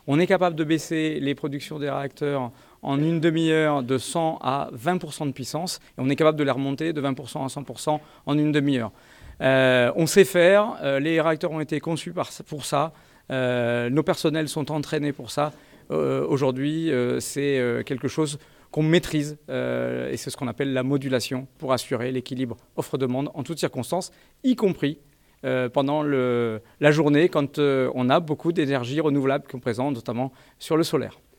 On est capable de baisser les productions des réacteurs en une demi-heure de 100 à 20% de puissance. Et on est capable de les remonter de 20% à 100% en une demi-heure. On sait faire, les réacteurs ont été conçus pour ça. Nos personnels sont entraînés pour ça. Aujourd'hui, c'est quelque chose qu'on maîtrise et c'est ce qu'on appelle la modulation pour assurer l'équilibre offre-demande en toutes circonstances, y compris pendant la journée quand on a beaucoup d'énergie renouvelable qu'on présente, notamment sur le solaire.